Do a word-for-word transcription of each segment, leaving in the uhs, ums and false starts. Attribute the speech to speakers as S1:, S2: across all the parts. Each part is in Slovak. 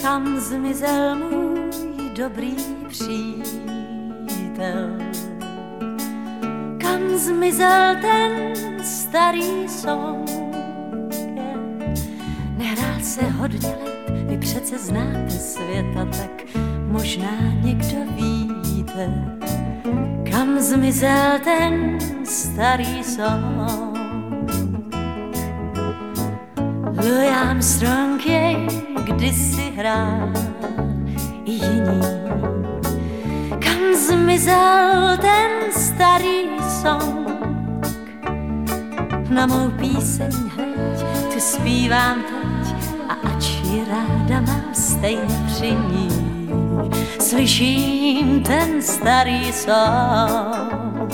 S1: kam zmizel můj dobrý přítel. Kam zmizel ten starý song? Nehrál se hodně let, vy přece znáte světa, tak možná někdo víte, kam zmizel ten starý song. Louis Armstrong jej kdysi hrál i jiný. Kam zmizel ten starý song? Na mou píseň hleď, tu zpívám teď a ač ji ráda mám stejně při ní. Slyším ten starý song.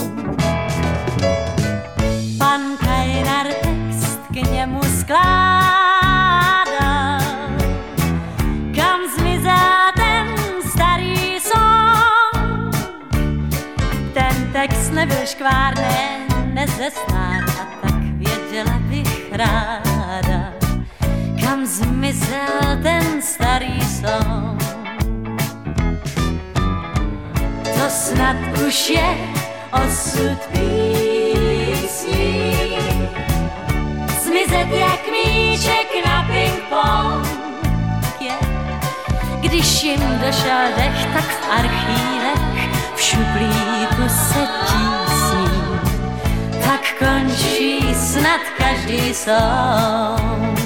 S1: Pan Kajnar text k němu skládal. Kam zmizel ten starý song? Ten text nebyl škvárný, nezestár, a tak věděla bych ráda, kam zmizel ten starý song. To snad už je osud písní, zmizet jak míček na ping-pong je. Když jim došel dech, tak v archívech v šuplíku se tísní. Tak končí snad každý song.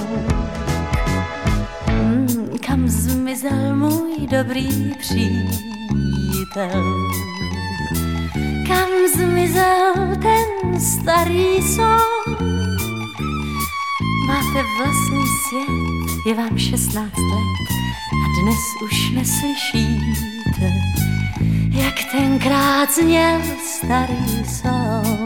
S1: Hmm, kam zmizel můj dobrý přítel? Kam zmizel ten starý song? Máte vlastní svět, je vám šestnáct let a dnes už neslyšíte, jak tenkrát zněl starý song.